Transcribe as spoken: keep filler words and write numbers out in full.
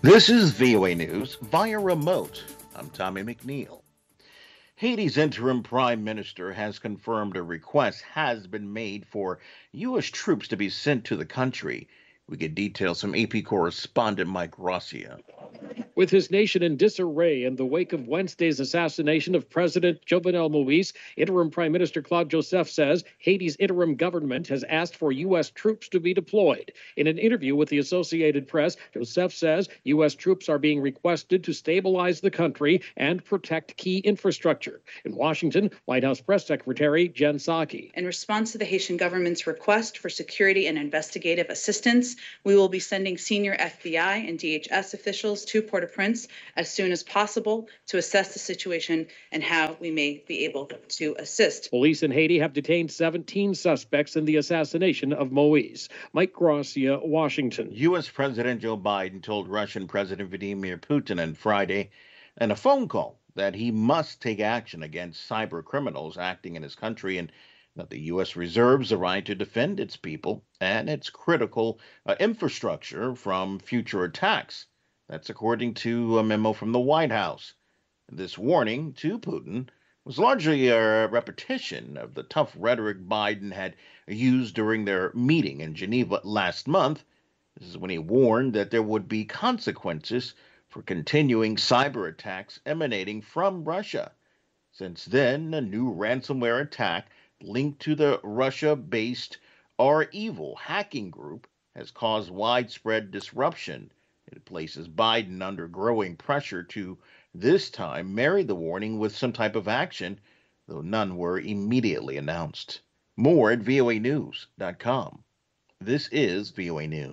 This is V O A News via remote. I'm Tommy McNeil. Haiti's interim prime minister has confirmed a request has been made for U S troops to be sent to the country. We get details from A P correspondent Mike Rossier. With his nation in disarray in the wake of Wednesday's assassination of President Jovenel Moise, interim Prime Minister Claude Joseph says Haiti's interim government has asked for U S troops to be deployed. In an interview with the Associated Press, Joseph says U S troops are being requested to stabilize the country and protect key infrastructure. In Washington, White House Press Secretary Jen Psaki. In response to the Haitian government's request for security and investigative assistance, we will be sending senior F B I and D H S officials to Port-au-Prince as soon as possible to assess the situation and how we may be able to assist. Police in Haiti have detained seventeen suspects in the assassination of Moise. Mike Gracia, Washington. U S. President Joe Biden told Russian President Vladimir Putin on Friday in a phone call that he must take action against cyber criminals acting in his country and that the U S reserves the right to defend its people and its critical uh, infrastructure from future attacks. That's according to a memo from the White House. This warning to Putin was largely a repetition of the tough rhetoric Biden had used during their meeting in Geneva last month. This is when he warned that there would be consequences for continuing cyber attacks emanating from Russia. Since then, a new ransomware attack linked to the Russia-based REvil hacking group has caused widespread disruption. It places Biden under growing pressure to, this time, marry the warning with some type of action, though none were immediately announced. More at V O A news dot com. This is V O A News.